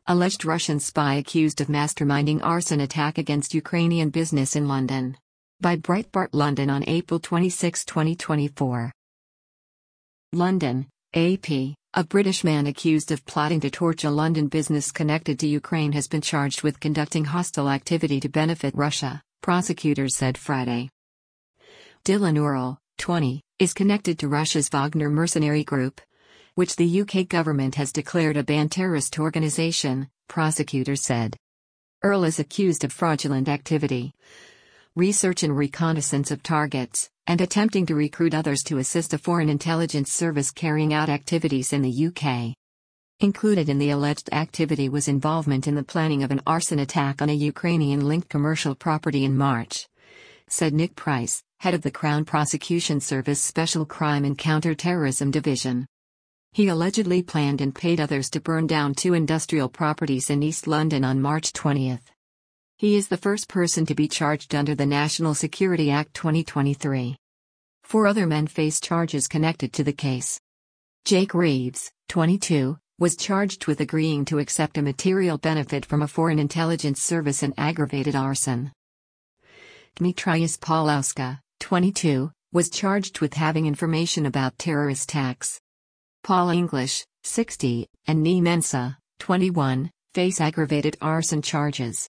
Alleged Russian spy accused of masterminding arson attack against Ukrainian business in London. By Breitbart London on April 26, 2024. London, AP. A British man accused of plotting to torch a London business connected to Ukraine has been charged with conducting hostile activity to benefit Russia, prosecutors said Friday. Dylan Earl, 20, is connected to Russia's Wagner mercenary group, which the UK government has declared a banned terrorist organization, prosecutors said. Earl is accused of fraudulent activity, research and reconnaissance of targets, and attempting to recruit others to assist a foreign intelligence service carrying out activities in the UK. Included in the alleged activity was involvement in the planning of an arson attack on a Ukrainian-linked commercial property in March, said Nick Price, head of the Crown Prosecution Service Special Crime and Counter-Terrorism Division. He allegedly planned and paid others to burn down 2 industrial properties in East London on March 20. He is the first person to be charged under the National Security Act 2023. 4 other men face charges connected to the case. Jake Reeves, 22, was charged with agreeing to accept a material benefit from a foreign intelligence service in aggravated arson. Dmitrius Paulowska, 22, was charged with having information about terrorist attacks. Paul English, 60, and Nee Mensa, 21, face aggravated arson charges.